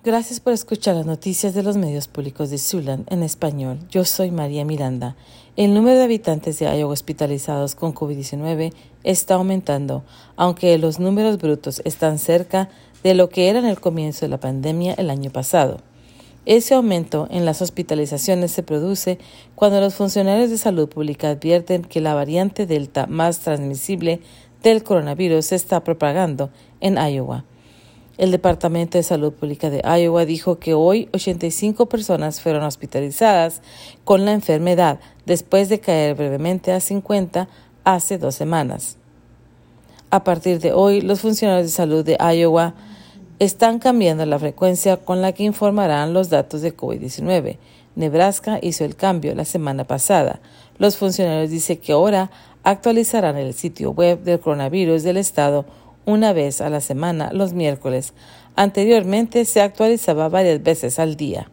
Gracias por escuchar las noticias de los medios públicos de Siouxland en español. Yo soy María Miranda. El número de habitantes de Iowa hospitalizados con COVID-19 está aumentando, aunque los números brutos están cerca de lo que era en el comienzo de la pandemia el año pasado. Ese aumento en las hospitalizaciones se produce cuando los funcionarios de salud pública advierten que la variante Delta más transmisible del coronavirus se está propagando en Iowa. El Departamento de Salud Pública de Iowa dijo que hoy 85 personas fueron hospitalizadas con la enfermedad después de caer brevemente a 50 hace 2 semanas. A partir de hoy, los funcionarios de salud de Iowa están cambiando la frecuencia con la que informarán los datos de COVID-19. Nebraska hizo el cambio la semana pasada. Los funcionarios dicen que ahora actualizarán el sitio web del coronavirus del estado una vez a la semana, los miércoles. Anteriormente se actualizaba varias veces al día.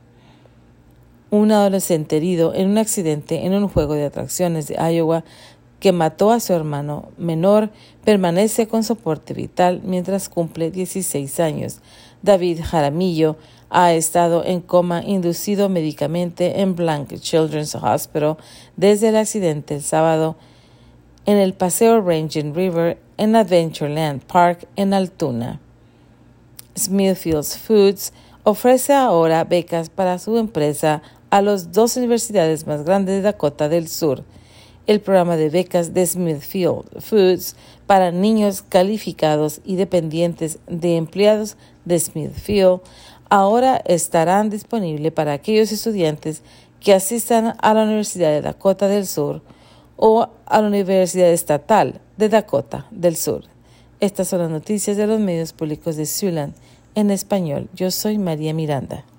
Un adolescente herido en un accidente en un juego de atracciones de Iowa que mató a su hermano menor permanece con soporte vital mientras cumple 16 años. David Jaramillo ha estado en coma inducido médicamente en Blank Children's Hospital desde el accidente el sábado en el paseo Raging River en Adventureland Park en Altoona. Smithfield Foods ofrece ahora becas para su empresa a las 2 universidades más grandes de Dakota del Sur. El programa de becas de Smithfield Foods para niños calificados y dependientes de empleados de Smithfield ahora estarán disponibles para aquellos estudiantes que asistan a la Universidad de Dakota del Sur o a la Universidad Estatal de Dakota del Sur. Estas son las noticias de los medios públicos de Siouxland en español. Yo soy María Miranda.